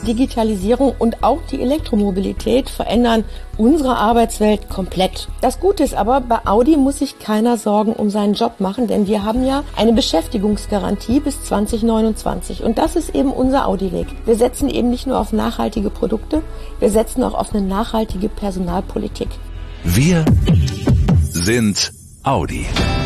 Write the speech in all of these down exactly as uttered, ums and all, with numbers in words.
Digitalisierung und auch die Elektromobilität verändern unsere Arbeitswelt komplett. Das Gute ist aber, bei Audi muss sich keiner Sorgen um seinen Job machen, denn wir haben ja eine Beschäftigungsgarantie bis zwanzig neunundzwanzig. Und das ist eben unser Audi-Weg. Wir setzen eben nicht nur auf nachhaltige Produkte, wir setzen auch auf eine nachhaltige Personalpolitik. Wir sind Audi.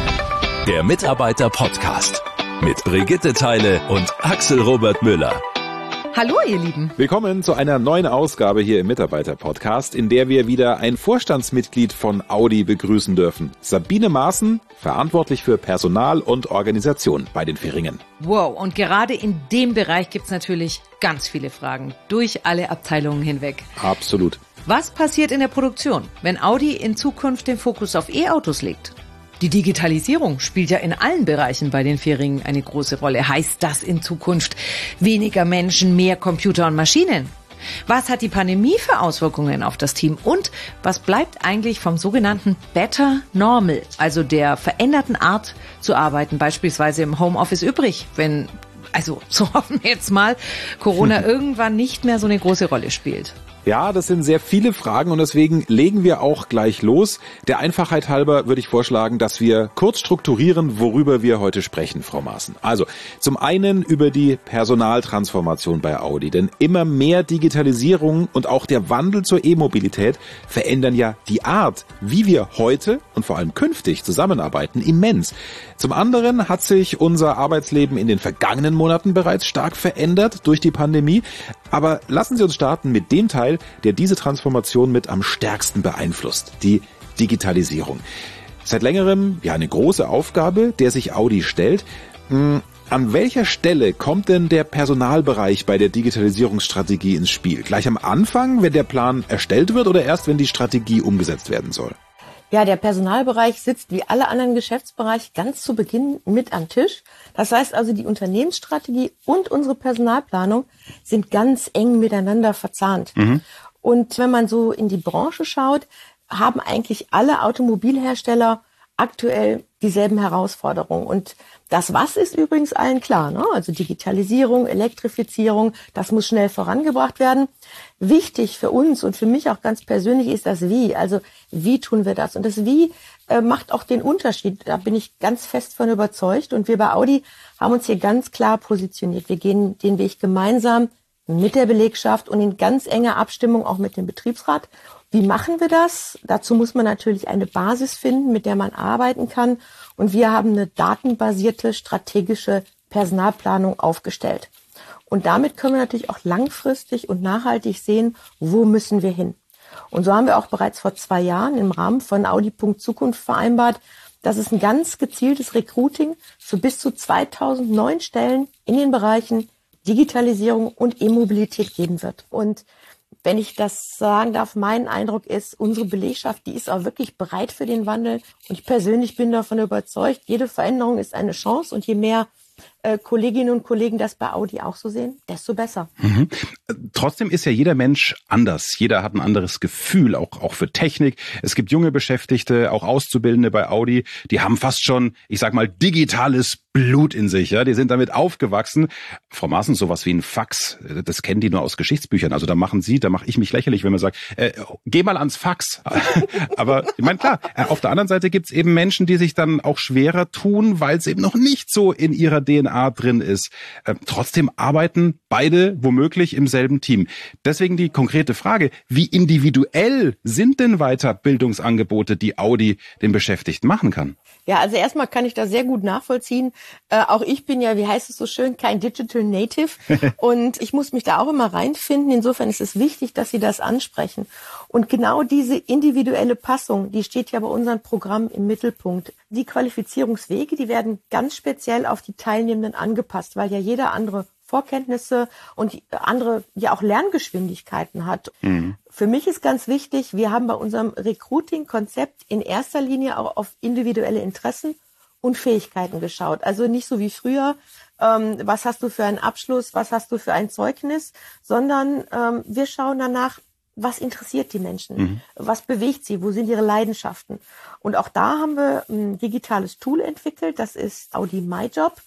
Der Mitarbeiter-Podcast mit Brigitte Theile und Axel Robert Müller. Hallo ihr Lieben. Willkommen zu einer neuen Ausgabe hier im Mitarbeiter-Podcast, in der wir wieder ein Vorstandsmitglied von Audi begrüßen dürfen. Sabine Maaßen, verantwortlich für Personal und Organisation bei den Fähringen. Wow, und gerade in dem Bereich gibt's natürlich ganz viele Fragen, durch alle Abteilungen hinweg. Absolut. Was passiert in der Produktion, wenn Audi in Zukunft den Fokus auf E-Autos legt? Die Digitalisierung spielt ja in allen Bereichen bei den Fähringen eine große Rolle. Heißt das in Zukunft weniger Menschen, mehr Computer und Maschinen? Was hat die Pandemie für Auswirkungen auf das Team? Und was bleibt eigentlich vom sogenannten Better Normal, also der veränderten Art zu arbeiten, beispielsweise im Homeoffice übrig, wenn, also so hoffen wir jetzt mal, Corona irgendwann nicht mehr so eine große Rolle spielt? Ja, das sind sehr viele Fragen und deswegen legen wir auch gleich los. Der Einfachheit halber würde ich vorschlagen, dass wir kurz strukturieren, worüber wir heute sprechen, Frau Maaßen. Also zum einen über die Personaltransformation bei Audi, denn immer mehr Digitalisierung und auch der Wandel zur E-Mobilität verändern ja die Art, wie wir heute und vor allem künftig zusammenarbeiten, immens. Zum anderen hat sich unser Arbeitsleben in den vergangenen Monaten bereits stark verändert durch die Pandemie. Aber lassen Sie uns starten mit dem Teil, der diese Transformation mit am stärksten beeinflusst, die Digitalisierung. Seit längerem ja eine große Aufgabe, der sich Audi stellt. An welcher Stelle kommt denn der Personalbereich bei der Digitalisierungsstrategie ins Spiel? Gleich am Anfang, wenn der Plan erstellt wird oder erst, wenn die Strategie umgesetzt werden soll? Ja, der Personalbereich sitzt wie alle anderen Geschäftsbereiche ganz zu Beginn mit am Tisch. Das heißt also, die Unternehmensstrategie und unsere Personalplanung sind ganz eng miteinander verzahnt. Mhm. Und wenn man so in die Branche schaut, haben eigentlich alle Automobilhersteller aktuell dieselben Herausforderungen. Und das Was ist übrigens allen klar, ne? Also Digitalisierung, Elektrifizierung, das muss schnell vorangebracht werden. Wichtig für uns und für mich auch ganz persönlich ist das Wie. Also wie tun wir das? Und das Wie äh, macht auch den Unterschied. Da bin ich ganz fest von überzeugt. Und wir bei Audi haben uns hier ganz klar positioniert. Wir gehen den Weg gemeinsam mit der Belegschaft und in ganz enger Abstimmung auch mit dem Betriebsrat. Wie machen wir das? Dazu muss man natürlich eine Basis finden, mit der man arbeiten kann. Und wir haben eine datenbasierte strategische Personalplanung aufgestellt. Und damit können wir natürlich auch langfristig und nachhaltig sehen, wo müssen wir hin. Und so haben wir auch bereits vor zwei Jahren im Rahmen von Audi. Zukunft vereinbart, dass es ein ganz gezieltes Recruiting für bis zu zweitausend neuen Stellen in den Bereichen Digitalisierung und E-Mobilität geben wird. Und wenn ich das sagen darf, mein Eindruck ist, unsere Belegschaft, die ist auch wirklich bereit für den Wandel. Und ich persönlich bin davon überzeugt, jede Veränderung ist eine Chance. Und je mehr äh, Kolleginnen und Kollegen das bei Audi auch so sehen, desto besser. Mhm. Trotzdem ist ja jeder Mensch anders. Jeder hat ein anderes Gefühl, auch, auch für Technik. Es gibt junge Beschäftigte, auch Auszubildende bei Audi, die haben fast schon, ich sag mal, digitales Blut in sich, ja, die sind damit aufgewachsen. Frau Maaßen, sowas wie ein Fax, das kennen die nur aus Geschichtsbüchern. Also da machen Sie, da mache ich mich lächerlich, wenn man sagt, äh, geh mal ans Fax. Aber ich meine, klar, auf der anderen Seite gibt's eben Menschen, die sich dann auch schwerer tun, weil es eben noch nicht so in ihrer D N A drin ist. Äh, trotzdem arbeiten beide womöglich im selben Team. Deswegen die konkrete Frage, wie individuell sind denn Weiterbildungsangebote, die Audi den Beschäftigten machen kann? Ja, also erstmal kann ich das sehr gut nachvollziehen. Äh, auch ich bin ja, wie heißt es so schön, kein Digital Native und ich muss mich da auch immer reinfinden. Insofern ist es wichtig, dass Sie das ansprechen. Und genau diese individuelle Passung, die steht ja bei unserem Programm im Mittelpunkt. Die Qualifizierungswege, die werden ganz speziell auf die Teilnehmenden angepasst, weil ja jeder andere Vorkenntnisse und andere ja auch Lerngeschwindigkeiten hat. Mhm. Für mich ist ganz wichtig, wir haben bei unserem Recruiting-Konzept in erster Linie auch auf individuelle Interessen und Fähigkeiten geschaut. Also nicht so wie früher, ähm, was hast du für einen Abschluss, was hast du für ein Zeugnis, sondern ähm, wir schauen danach, was interessiert die Menschen, mhm. was bewegt sie, wo sind ihre Leidenschaften. Und auch da haben wir ein digitales Tool entwickelt, das ist Audi MyJob.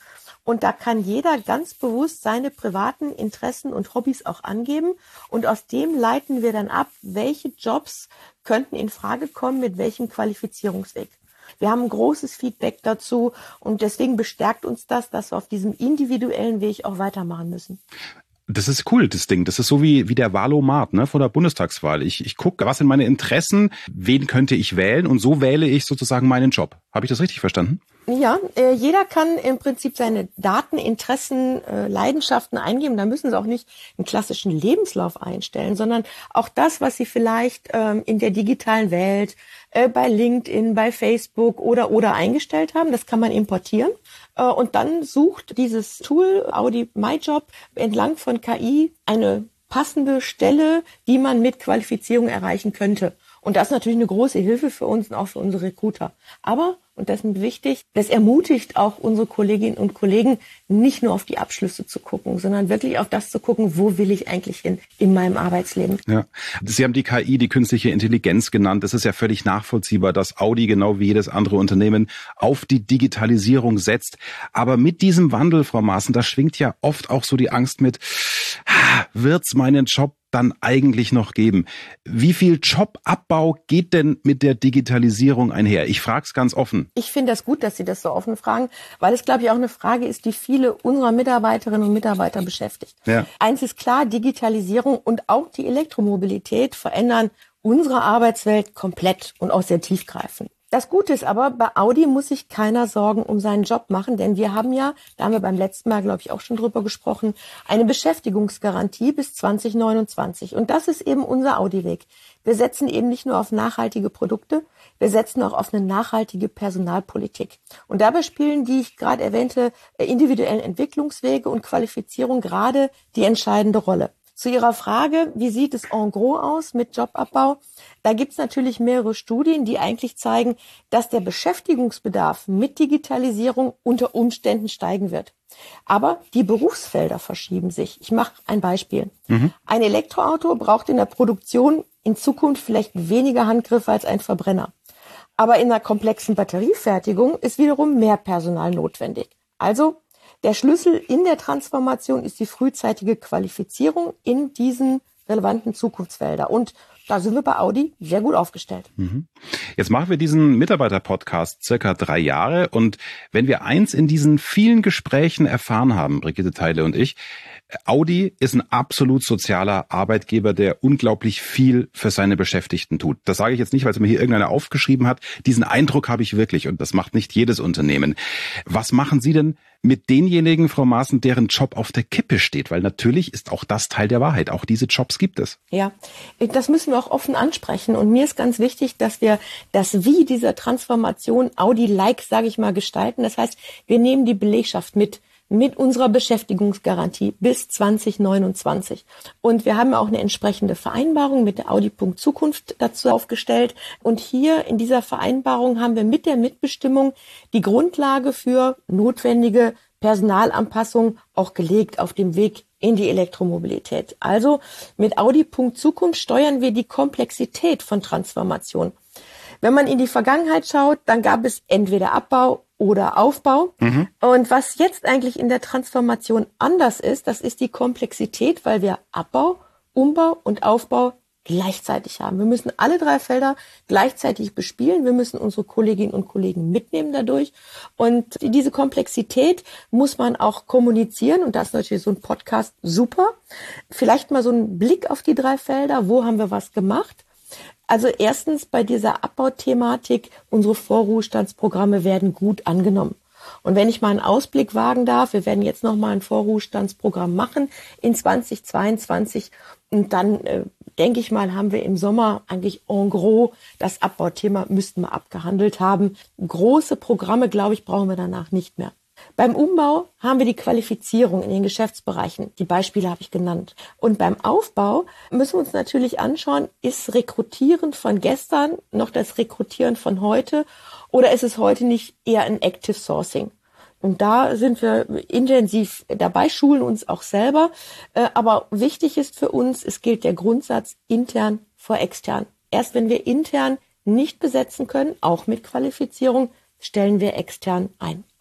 Und da kann jeder ganz bewusst seine privaten Interessen und Hobbys auch angeben. Und aus dem leiten wir dann ab, welche Jobs könnten in Frage kommen, mit welchem Qualifizierungsweg. Wir haben ein großes Feedback dazu und deswegen bestärkt uns das, dass wir auf diesem individuellen Weg auch weitermachen müssen. Das ist cool, das Ding. Das ist so wie, wie der Wahlomat, ne, vor der Bundestagswahl. Ich, ich gucke, was sind meine Interessen, wen könnte ich wählen und so wähle ich sozusagen meinen Job. Habe ich das richtig verstanden? Ja, äh, jeder kann im Prinzip seine Daten, Interessen, äh, Leidenschaften eingeben. Da müssen Sie auch nicht einen klassischen Lebenslauf einstellen, sondern auch das, was Sie vielleicht ähm, in der digitalen Welt, äh, bei LinkedIn, bei Facebook oder oder eingestellt haben. Das kann man importieren. Äh, und dann sucht dieses Tool Audi MyJob entlang von K I eine passende Stelle, die man mit Qualifizierung erreichen könnte. Und das ist natürlich eine große Hilfe für uns und auch für unsere Recruiter. Aber, und das ist wichtig, das ermutigt auch unsere Kolleginnen und Kollegen, nicht nur auf die Abschlüsse zu gucken, sondern wirklich auf das zu gucken, wo will ich eigentlich hin in meinem Arbeitsleben. Ja, Sie haben die K I, die künstliche Intelligenz genannt. Es ist ja völlig nachvollziehbar, dass Audi genau wie jedes andere Unternehmen auf die Digitalisierung setzt. Aber mit diesem Wandel, Frau Maaßen, da schwingt ja oft auch so die Angst mit, wird's meinen Job dann eigentlich noch geben? Wie viel Jobabbau geht denn mit der Digitalisierung einher? Ich frage es ganz offen. Ich finde das gut, dass Sie das so offen fragen, weil es, glaube ich, auch eine Frage ist, die viele unserer Mitarbeiterinnen und Mitarbeiter beschäftigt. Ja. Eins ist klar, Digitalisierung und auch die Elektromobilität verändern unsere Arbeitswelt komplett und auch sehr tiefgreifend. Das Gute ist aber, bei Audi muss sich keiner Sorgen um seinen Job machen, denn wir haben ja, da haben wir beim letzten Mal, glaube ich, auch schon drüber gesprochen, eine Beschäftigungsgarantie bis zwanzig neunundzwanzig. Und das ist eben unser Audi-Weg. Wir setzen eben nicht nur auf nachhaltige Produkte, wir setzen auch auf eine nachhaltige Personalpolitik. Und dabei spielen die, ich gerade erwähnte, individuellen Entwicklungswege und Qualifizierung gerade die entscheidende Rolle. Zu Ihrer Frage, wie sieht es en gros aus mit Jobabbau? Da gibt es natürlich mehrere Studien, die eigentlich zeigen, dass der Beschäftigungsbedarf mit Digitalisierung unter Umständen steigen wird. Aber die Berufsfelder verschieben sich. Ich mache ein Beispiel. Mhm. Ein Elektroauto braucht in der Produktion in Zukunft vielleicht weniger Handgriffe als ein Verbrenner. Aber in einer komplexen Batteriefertigung ist wiederum mehr Personal notwendig. Also der Schlüssel in der Transformation ist die frühzeitige Qualifizierung in diesen relevanten Zukunftsfelder. Und da sind wir bei Audi sehr gut aufgestellt. Jetzt machen wir diesen Mitarbeiter-Podcast circa drei Jahre. Und wenn wir eins in diesen vielen Gesprächen erfahren haben, Brigitte Theile und ich, Audi ist ein absolut sozialer Arbeitgeber, der unglaublich viel für seine Beschäftigten tut. Das sage ich jetzt nicht, weil es mir hier irgendeiner aufgeschrieben hat. Diesen Eindruck habe ich wirklich und das macht nicht jedes Unternehmen. Was machen Sie denn mit denjenigen, Frau Maaßen, deren Job auf der Kippe steht? Weil natürlich ist auch das Teil der Wahrheit. Auch diese Jobs gibt es. Ja, das müssen wir auch offen ansprechen. Und mir ist ganz wichtig, dass wir das Wie dieser Transformation Audi-like, sage ich mal, gestalten. Das heißt, wir nehmen die Belegschaft mit. mit unserer Beschäftigungsgarantie bis zwanzig neunundzwanzig. Und wir haben auch eine entsprechende Vereinbarung mit der Audi.Zukunft dazu aufgestellt. Und hier in dieser Vereinbarung haben wir mit der Mitbestimmung die Grundlage für notwendige Personalanpassung auch gelegt auf dem Weg in die Elektromobilität. Also mit Audi.Zukunft steuern wir die Komplexität von Transformation. Wenn man in die Vergangenheit schaut, dann gab es entweder Abbau oder Aufbau. Mhm. Und was jetzt eigentlich in der Transformation anders ist, das ist die Komplexität, weil wir Abbau, Umbau und Aufbau gleichzeitig haben. Wir müssen alle drei Felder gleichzeitig bespielen. Wir müssen unsere Kolleginnen und Kollegen mitnehmen dadurch. Und diese Komplexität muss man auch kommunizieren. Und da ist natürlich so ein Podcast super. Vielleicht mal so ein Blick auf die drei Felder. Wo haben wir was gemacht? Also erstens bei dieser Abbauthematik, unsere Vorruhestandsprogramme werden gut angenommen. Und wenn ich mal einen Ausblick wagen darf, wir werden jetzt noch mal ein Vorruhestandsprogramm machen in zwanzig zweiundzwanzig und dann äh, denke ich mal, haben wir im Sommer eigentlich en gros das Abbauthema müssten wir abgehandelt haben. Große Programme, glaube ich, brauchen wir danach nicht mehr. Beim Umbau haben wir die Qualifizierung in den Geschäftsbereichen. Die Beispiele habe ich genannt. Und beim Aufbau müssen wir uns natürlich anschauen, ist Rekrutieren von gestern noch das Rekrutieren von heute oder ist es heute nicht eher ein Active Sourcing? Und da sind wir intensiv dabei, schulen uns auch selber. Aber wichtig ist für uns, es gilt der Grundsatz intern vor extern. Erst wenn wir intern nicht besetzen können, auch mit Qualifizierung, stellen wir extern ein.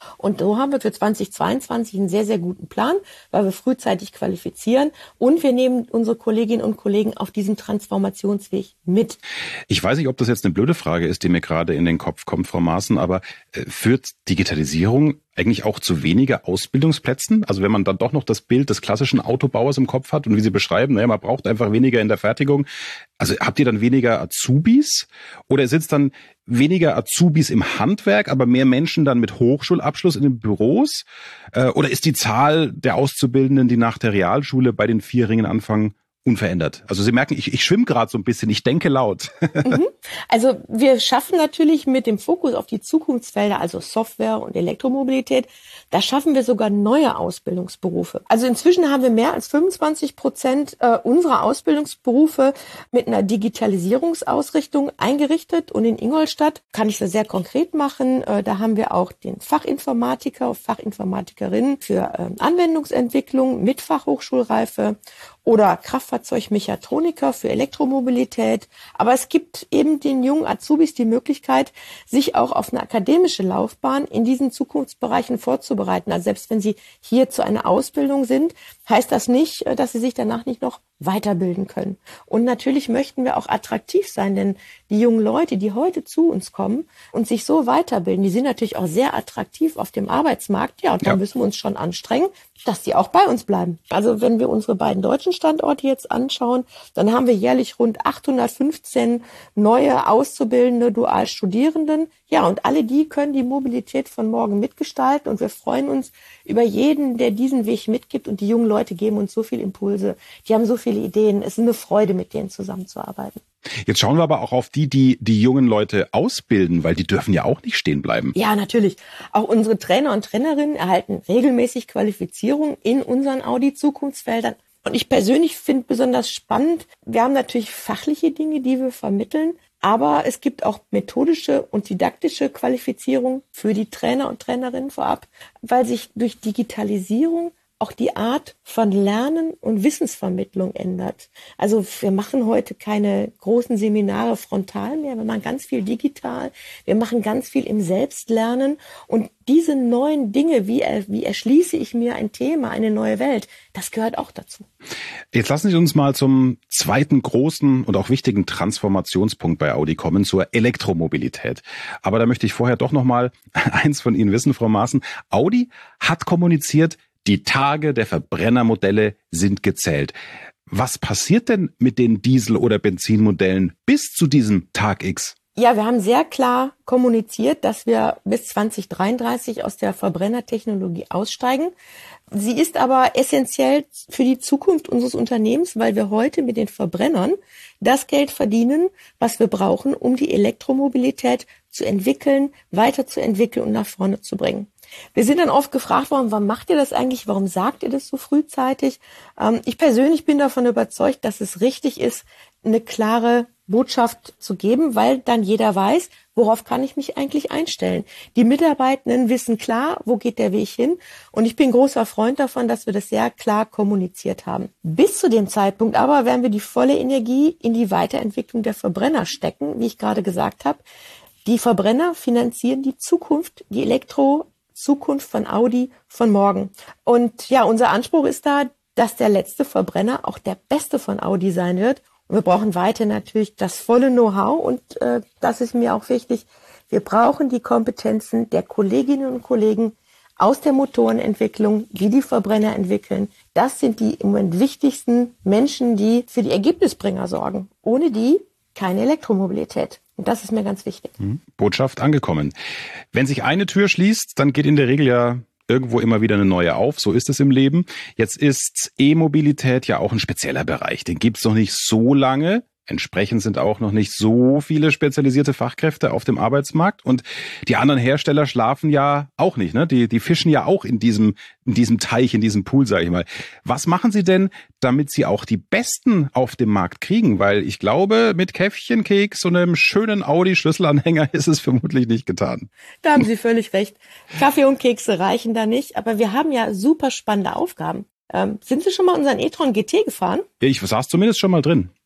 Und so haben wir für zweitausendzweiundzwanzig einen sehr, sehr guten Plan, weil wir frühzeitig qualifizieren und wir nehmen unsere Kolleginnen und Kollegen auf diesem Transformationsweg mit. Ich weiß nicht, ob das jetzt eine blöde Frage ist, die mir gerade in den Kopf kommt, Frau Maaßen, aber äh, führt Digitalisierung eigentlich auch zu weniger Ausbildungsplätzen? Also wenn man dann doch noch das Bild des klassischen Autobauers im Kopf hat und wie Sie beschreiben, naja, man braucht einfach weniger in der Fertigung. Also habt ihr dann weniger Azubis oder sind es dann weniger Azubis im Handwerk, aber mehr Menschen dann mit Hochschulabschluss in den Büros? Äh, oder ist die Zahl der Auszubildenden, die nach der Realschule bei den vier Ringen anfangen, unverändert? Also Sie merken, ich, ich schwimme gerade so ein bisschen, ich denke laut. Mhm. Also wir schaffen natürlich mit dem Fokus auf die Zukunftsfelder, also Software und Elektromobilität, da schaffen wir sogar neue Ausbildungsberufe. Also inzwischen haben wir mehr als fünfundzwanzig Prozent äh, unserer Ausbildungsberufe mit einer Digitalisierungsausrichtung eingerichtet. Und in Ingolstadt kann ich das sehr konkret machen. Äh, da haben wir auch den Fachinformatiker, Fachinformatikerin für äh, Anwendungsentwicklung mit Fachhochschulreife oder Kraftfahrzeugmechatroniker für Elektromobilität. Aber es gibt eben den jungen Azubis die Möglichkeit, sich auch auf eine akademische Laufbahn in diesen Zukunftsbereichen vorzubereiten. Also selbst wenn sie hier zu einer Ausbildung sind, heißt das nicht, dass sie sich danach nicht noch weiterbilden können. Und natürlich möchten wir auch attraktiv sein, denn die jungen Leute, die heute zu uns kommen und sich so weiterbilden, die sind natürlich auch sehr attraktiv auf dem Arbeitsmarkt. Ja, und da ja. müssen wir uns schon anstrengen, dass die auch bei uns bleiben. Also wenn wir unsere beiden deutschen Standorte jetzt anschauen, dann haben wir jährlich rund achthundertfünfzehn neue auszubildende Dualstudierenden. Ja, und alle die können die Mobilität von morgen mitgestalten und wir freuen uns über jeden, der diesen Weg mitgibt und die jungen Leute geben uns so viele Impulse. Die haben so viele Ideen. Es ist eine Freude, mit denen zusammenzuarbeiten. Jetzt schauen wir aber auch auf die, die die jungen Leute ausbilden, weil die dürfen ja auch nicht stehen bleiben. Ja, natürlich. Auch unsere Trainer und Trainerinnen erhalten regelmäßig Qualifizierung in unseren Audi-Zukunftsfeldern. Und ich persönlich finde besonders spannend, wir haben natürlich fachliche Dinge, die wir vermitteln, aber es gibt auch methodische und didaktische Qualifizierung für die Trainer und Trainerinnen vorab, weil sich durch Digitalisierung auch die Art von Lernen und Wissensvermittlung ändert. Also wir machen heute keine großen Seminare frontal mehr, wir machen ganz viel digital, wir machen ganz viel im Selbstlernen und diese neuen Dinge, wie, wie erschließe ich mir ein Thema, eine neue Welt, das gehört auch dazu. Jetzt lassen Sie uns mal zum zweiten großen und auch wichtigen Transformationspunkt bei Audi kommen, zur Elektromobilität. Aber da möchte ich vorher doch noch mal eins von Ihnen wissen, Frau Maaßen. Audi hat kommuniziert, die Tage der Verbrennermodelle sind gezählt. Was passiert denn mit den Diesel- oder Benzinmodellen bis zu diesem Tag X? Ja, wir haben sehr klar kommuniziert, dass wir bis zwanzig dreiunddreißig aus der Verbrennertechnologie aussteigen. Sie ist aber essentiell für die Zukunft unseres Unternehmens, weil wir heute mit den Verbrennern das Geld verdienen, was wir brauchen, um die Elektromobilität zu entwickeln, weiterzuentwickeln und nach vorne zu bringen. Wir sind dann oft gefragt worden, warum macht ihr das eigentlich? Warum sagt ihr das so frühzeitig? Ähm, ich persönlich bin davon überzeugt, dass es richtig ist, eine klare Botschaft zu geben, weil dann jeder weiß, worauf kann ich mich eigentlich einstellen. Die Mitarbeitenden wissen klar, wo geht der Weg hin. Und ich bin großer Freund davon, dass wir das sehr klar kommuniziert haben. Bis zu dem Zeitpunkt aber werden wir die volle Energie in die Weiterentwicklung der Verbrenner stecken, wie ich gerade gesagt habe. Die Verbrenner finanzieren die Zukunft, die Elektro Zukunft von Audi von morgen. Und ja, unser Anspruch ist da, dass der letzte Verbrenner auch der beste von Audi sein wird. Und wir brauchen weiter natürlich das volle Know-how und äh, das ist mir auch wichtig. Wir brauchen die Kompetenzen der Kolleginnen und Kollegen aus der Motorenentwicklung, die die Verbrenner entwickeln. Das sind die im Moment wichtigsten Menschen, die für die Ergebnisbringer sorgen. Ohne die keine Elektromobilität. Und das ist mir ganz wichtig. Botschaft angekommen. Wenn sich eine Tür schließt, dann geht in der Regel ja irgendwo immer wieder eine neue auf. So ist es im Leben. Jetzt ist E-Mobilität ja auch ein spezieller Bereich. Den gibt's noch nicht so lange. Entsprechend sind auch noch nicht so viele spezialisierte Fachkräfte auf dem Arbeitsmarkt. Und die anderen Hersteller schlafen ja auch nicht, ne? Die, die fischen ja auch in diesem, in diesem Teich, in diesem Pool, sage ich mal. Was machen Sie denn, damit Sie auch die Besten auf dem Markt kriegen? Weil ich glaube, mit Käffchenkeks und einem schönen Audi-Schlüsselanhänger ist es vermutlich nicht getan. Da haben Sie völlig recht. Kaffee und Kekse reichen da nicht. Aber wir haben ja super spannende Aufgaben. Ähm, sind Sie schon mal unseren e-tron G T gefahren? Ich saß zumindest schon mal drin.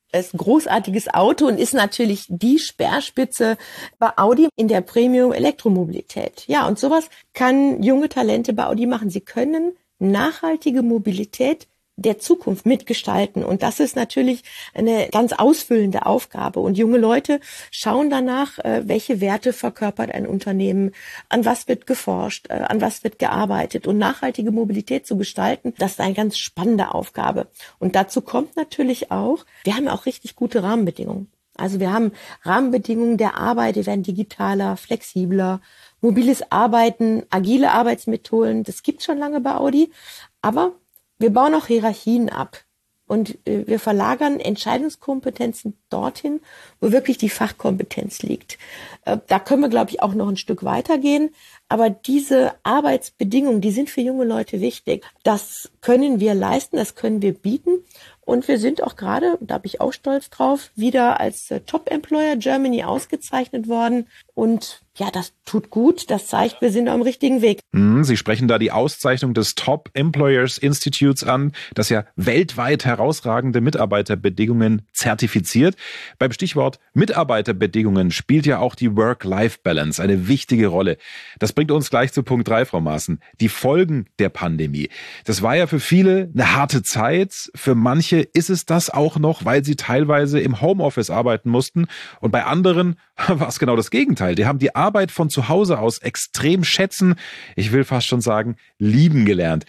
ist ein großartiges Auto und ist natürlich die Speerspitze bei Audi in der Premium-Elektromobilität. Ja, und sowas kann junge Talente bei Audi machen. Sie können nachhaltige Mobilität der Zukunft mitgestalten. Und das ist natürlich eine ganz ausfüllende Aufgabe. Und junge Leute schauen danach, welche Werte verkörpert ein Unternehmen, an was wird geforscht, an was wird gearbeitet. Und nachhaltige Mobilität zu gestalten, das ist eine ganz spannende Aufgabe. Und dazu kommt natürlich auch, wir haben auch richtig gute Rahmenbedingungen. Also wir haben Rahmenbedingungen der Arbeit, die werden digitaler, flexibler, mobiles Arbeiten, agile Arbeitsmethoden, das gibt's schon lange bei Audi. Aber wir bauen auch Hierarchien ab und wir verlagern Entscheidungskompetenzen dorthin, wo wirklich die Fachkompetenz liegt. Da können wir, glaube ich, auch noch ein Stück weitergehen. Aber diese Arbeitsbedingungen, die sind für junge Leute wichtig. Das können wir leisten, das können wir bieten. Und wir sind auch gerade, da bin ich auch stolz drauf, wieder als Top Employer Germany ausgezeichnet worden. Und ja, das tut gut. Das zeigt, wir sind am richtigen Weg. Sie sprechen da die Auszeichnung des Top Employers Institutes an, das ja weltweit herausragende Mitarbeiterbedingungen zertifiziert. Beim Stichwort Mitarbeiterbedingungen spielt ja auch die Work-Life-Balance eine wichtige Rolle. Das bringt uns gleich zu Punkt drei, Frau Maaßen. Die Folgen der Pandemie. Das war ja für viele eine harte Zeit. Für manche ist es das auch noch, weil sie teilweise im Homeoffice arbeiten mussten. Und bei anderen war es genau das Gegenteil. Die haben die Arbeit von zu Hause aus extrem schätzen, ich will fast schon sagen, lieben gelernt.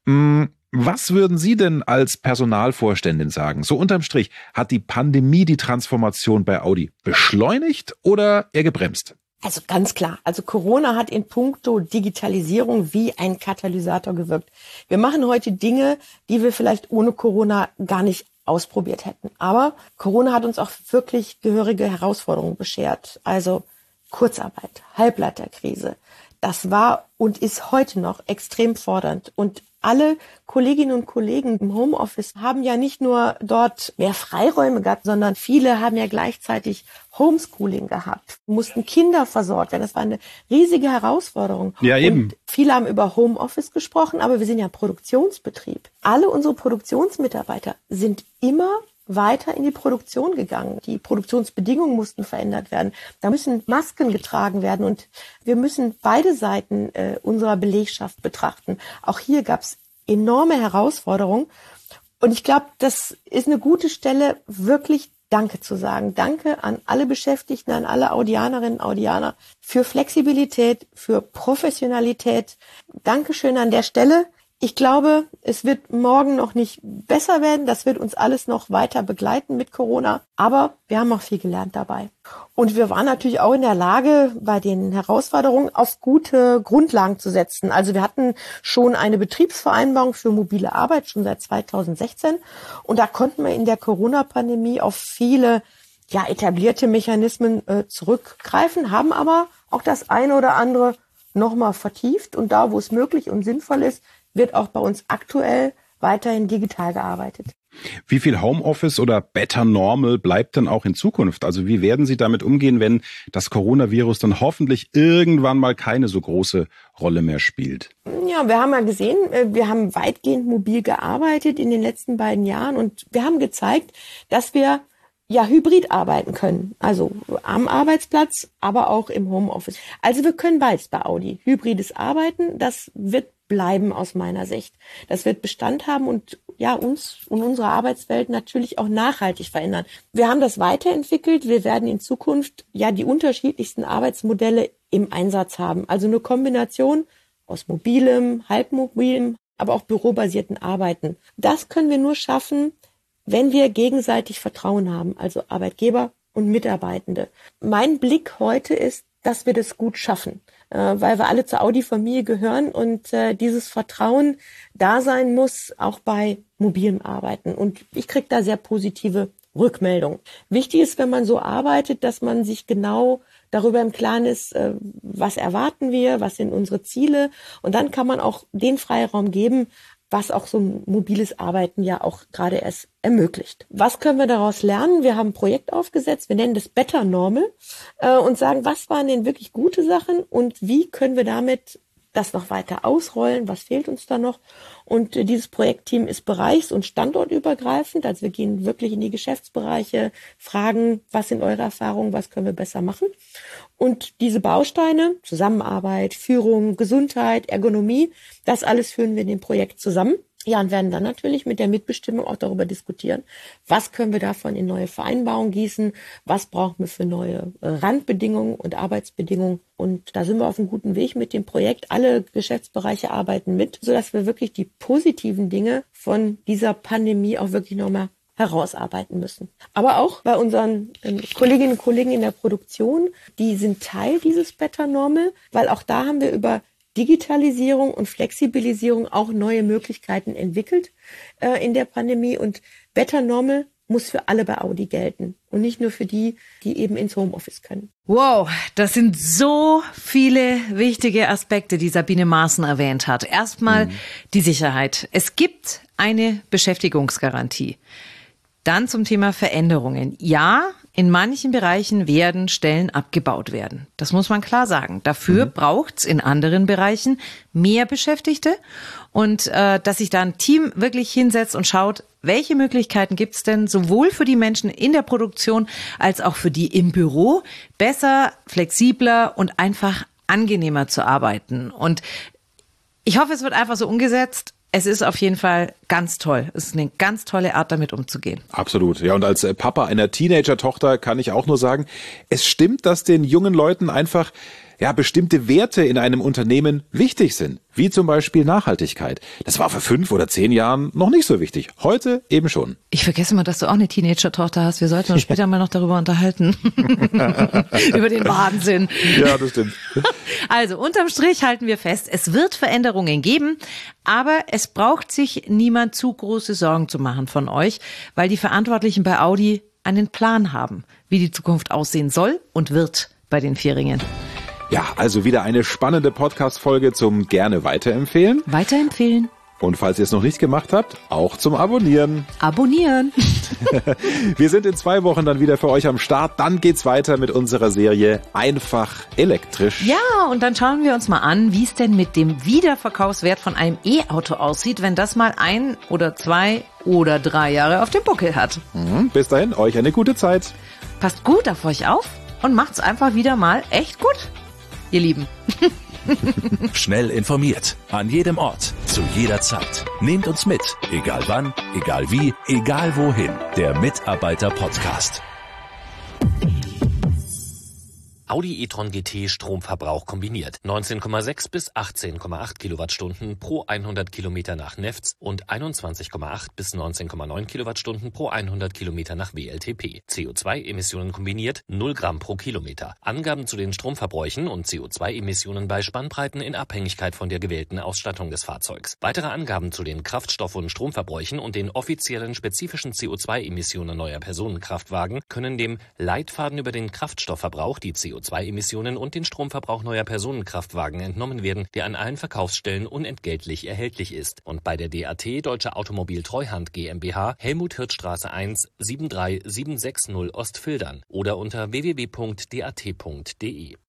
Was würden Sie denn als Personalvorständin sagen? So unterm Strich, hat die Pandemie die Transformation bei Audi beschleunigt oder eher gebremst? Also ganz klar. Also Corona hat in puncto Digitalisierung wie ein Katalysator gewirkt. Wir machen heute Dinge, die wir vielleicht ohne Corona gar nicht ausprobiert hätten. Aber Corona hat uns auch wirklich gehörige Herausforderungen beschert. Also Kurzarbeit, Halbleiterkrise. Das war und ist heute noch extrem fordernd. Und alle Kolleginnen und Kollegen im Homeoffice haben ja nicht nur dort mehr Freiräume gehabt, sondern viele haben ja gleichzeitig Homeschooling gehabt, mussten Kinder versorgt werden. Das war eine riesige Herausforderung. Ja, eben. Und viele haben über Homeoffice gesprochen, aber wir sind ja ein Produktionsbetrieb. Alle unsere Produktionsmitarbeiter sind immer weiter in die Produktion gegangen. Die Produktionsbedingungen mussten verändert werden. Da müssen Masken getragen werden und wir müssen beide Seiten äh, unserer Belegschaft betrachten. Auch hier gab es enorme Herausforderungen und ich glaube, das ist eine gute Stelle, wirklich Danke zu sagen. Danke an alle Beschäftigten, an alle Audianerinnen und Audianer für Flexibilität, für Professionalität. Dankeschön an der Stelle. Ich glaube, es wird morgen noch nicht besser werden. Das wird uns alles noch weiter begleiten mit Corona. Aber wir haben auch viel gelernt dabei. Und wir waren natürlich auch in der Lage, bei den Herausforderungen auf gute Grundlagen zu setzen. Also wir hatten schon eine Betriebsvereinbarung für mobile Arbeit schon seit zweitausendsechzehn. Und da konnten wir in der Corona-Pandemie auf viele ja, etablierte Mechanismen äh, zurückgreifen, haben aber auch das eine oder andere nochmal vertieft. Und da, wo es möglich und sinnvoll ist, wird auch bei uns aktuell weiterhin digital gearbeitet. Wie viel Homeoffice oder Better Normal bleibt denn auch in Zukunft? Also wie werden Sie damit umgehen, wenn das Coronavirus dann hoffentlich irgendwann mal keine so große Rolle mehr spielt? Ja, wir haben ja gesehen, wir haben weitgehend mobil gearbeitet in den letzten beiden Jahren und wir haben gezeigt, dass wir ja hybrid arbeiten können. Also am Arbeitsplatz, aber auch im Homeoffice. Also wir können beides bei Audi. Hybrides Arbeiten, das wird bleiben aus meiner Sicht. Das wird Bestand haben und ja uns und unsere Arbeitswelt natürlich auch nachhaltig verändern. Wir haben das weiterentwickelt. Wir werden in Zukunft ja die unterschiedlichsten Arbeitsmodelle im Einsatz haben. Also eine Kombination aus mobilem, halbmobilem, aber auch bürobasierten Arbeiten. Das können wir nur schaffen, wenn wir gegenseitig Vertrauen haben, also Arbeitgeber und Mitarbeitende. Mein Blick heute ist, dass wir das gut schaffen, weil wir alle zur Audi-Familie gehören und dieses Vertrauen da sein muss, auch bei mobilem Arbeiten. Und ich kriege da sehr positive Rückmeldungen. Wichtig ist, wenn man so arbeitet, dass man sich genau darüber im Klaren ist, was erwarten wir, was sind unsere Ziele. Und dann kann man auch den Freiraum geben, was auch so ein mobiles Arbeiten ja auch gerade erst ermöglicht. Was können wir daraus lernen? Wir haben ein Projekt aufgesetzt, wir nennen das Better Normal äh, und sagen, was waren denn wirklich gute Sachen und wie können wir damit das noch weiter ausrollen, was fehlt uns da noch. Und äh, dieses Projektteam ist bereichs- und standortübergreifend, also wir gehen wirklich in die Geschäftsbereiche, fragen, was sind eure Erfahrungen, was können wir besser machen. Und diese Bausteine, Zusammenarbeit, Führung, Gesundheit, Ergonomie, das alles führen wir in dem Projekt zusammen. Ja, und werden dann natürlich mit der Mitbestimmung auch darüber diskutieren, was können wir davon in neue Vereinbarungen gießen, was brauchen wir für neue Randbedingungen und Arbeitsbedingungen. Und da sind wir auf einem guten Weg mit dem Projekt. Alle Geschäftsbereiche arbeiten mit, sodass wir wirklich die positiven Dinge von dieser Pandemie auch wirklich nochmal herausarbeiten müssen. Aber auch bei unseren ähm, Kolleginnen und Kollegen in der Produktion, die sind Teil dieses Better Normal, weil auch da haben wir über Digitalisierung und Flexibilisierung auch neue Möglichkeiten entwickelt äh, in der Pandemie. Und Better Normal muss für alle bei Audi gelten und nicht nur für die, die eben ins Homeoffice können. Wow, das sind so viele wichtige Aspekte, die Sabine Maaßen erwähnt hat. Erstmal mhm. die Sicherheit. Es gibt eine Beschäftigungsgarantie. Dann zum Thema Veränderungen. Ja, in manchen Bereichen werden Stellen abgebaut werden. Das muss man klar sagen. Dafür mhm. braucht's in anderen Bereichen mehr Beschäftigte und äh, dass sich da ein Team wirklich hinsetzt und schaut, welche Möglichkeiten gibt's denn sowohl für die Menschen in der Produktion als auch für die im Büro, besser, flexibler und einfach angenehmer zu arbeiten. Und ich hoffe, es wird einfach so umgesetzt. Es ist auf jeden Fall ganz toll. Es ist eine ganz tolle Art, damit umzugehen. Absolut. Ja, und als Papa einer Teenager-Tochter kann ich auch nur sagen, es stimmt, dass den jungen Leuten einfach ja bestimmte Werte in einem Unternehmen wichtig sind, wie zum Beispiel Nachhaltigkeit. Das war vor fünf oder zehn Jahren noch nicht so wichtig. Heute eben schon. Ich vergesse mal, dass du auch eine Teenager-Tochter hast. Wir sollten uns später mal noch darüber unterhalten. Über den Wahnsinn. Ja, das stimmt. Also, unterm Strich halten wir fest, es wird Veränderungen geben, aber es braucht sich niemand zu große Sorgen zu machen von euch, weil die Verantwortlichen bei Audi einen Plan haben, wie die Zukunft aussehen soll und wird bei den Vierringen. Ja, also wieder eine spannende Podcast-Folge zum gerne weiterempfehlen. Weiterempfehlen. Und falls ihr es noch nicht gemacht habt, auch zum Abonnieren. Abonnieren. Wir sind in zwei Wochen dann wieder für euch am Start. Dann geht's weiter mit unserer Serie Einfach elektrisch. Ja, und dann schauen wir uns mal an, wie es denn mit dem Wiederverkaufswert von einem E-Auto aussieht, wenn das mal ein oder zwei oder drei Jahre auf dem Buckel hat. Mhm, bis dahin, euch eine gute Zeit. Passt gut auf euch auf und macht's einfach wieder mal echt gut, ihr Lieben. Schnell informiert, an jedem Ort, zu jeder Zeit. Nehmt uns mit, egal wann, egal wie, egal wohin. Der Mitarbeiter-Podcast. Audi e-tron G T Stromverbrauch kombiniert. neunzehn Komma sechs bis achtzehn Komma acht Kilowattstunden pro hundert Kilometer nach N E F Z und einundzwanzig Komma acht bis neunzehn Komma neun Kilowattstunden pro hundert Kilometer nach W L T P. C O zwei Emissionen kombiniert null Gramm pro Kilometer. Angaben zu den Stromverbräuchen und C O zwei Emissionen bei Spannbreiten in Abhängigkeit von der gewählten Ausstattung des Fahrzeugs. Weitere Angaben zu den Kraftstoff- und Stromverbräuchen und den offiziellen spezifischen C O zwei Emissionen neuer Personenkraftwagen können dem Leitfaden über den Kraftstoffverbrauch, die C O zwei Emissionen und den Stromverbrauch neuer Personenkraftwagen entnommen werden, der an allen Verkaufsstellen unentgeltlich erhältlich ist und bei der D A T Deutsche Automobil Treuhand GmbH Helmut-Hirth-Straße eins sieben drei sieben sechs null Ostfildern oder unter w w w punkt d a t punkt d e.